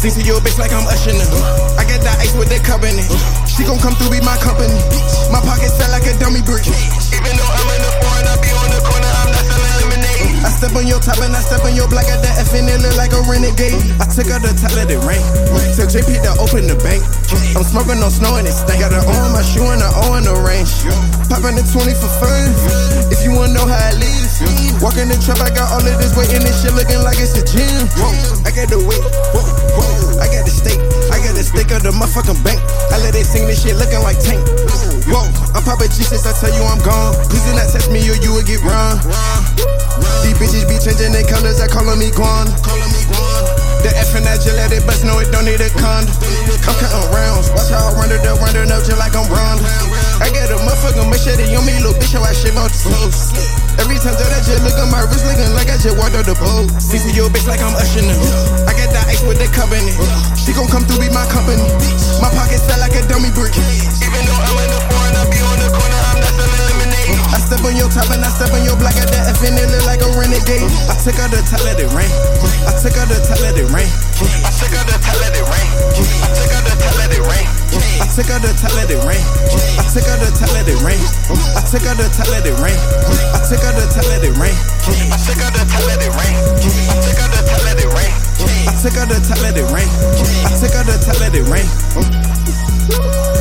Sing to your bitch like I'm ushering her. I got that ice with that covenant. She gon' come through, be my company. My pockets felt like a dummy brick. Even though I'm in the foreign, I be on the corner, I'm not selling lemonade. I step on your top and I step on your block, got that F and it look like a renegade. I took out the top, let it rain. Tell JP to open the bank. I'm smoking on snow and it stank. Got an O on my shoe and an O in the range. Popping the 20 for fun. If you wanna know how I live, walk in the trap, I got all of this weight and this shit looking like it's a gym. I got the weight, I got the steak, I got the steak of the motherfucking bank. I let it sing this shit looking like Tank. Whoa, I'm poppin' G since I tell you I'm gone. Please do not test me or you will get run. These bitches be changing their colors, I callin' me Guan. The F and that just let it bust, no it don't need a condom. I'm counting rounds, watch how I run it up just like I'm Ron. I got a motherfucking machete on me, little bitch, how I shave off the toes. Every time that I just look at my wrist, looking like I just walked out the boat. See to your bitch like I'm ushering her. I got that ice with that covenant. She gon' come through, be my company. My pockets felt like a dummy brick. Even though I'm in the foreign, I be on the corner, I'm not selling lemonade. I step on your top and I step on your block, got that F and it look like a renegade. I took out the top, let it rain. I took out the top, let it rain. I took out the top, let it rain. I took out the top, let it rain. I took out the top, let it rain. I took out the top, let it rain. I took out the top, let it rain. I took out the top, let it rain. I took out the top, let it rain. I took out the top, let it rain. I took out the top, let it rain. I took out the top, let it rain.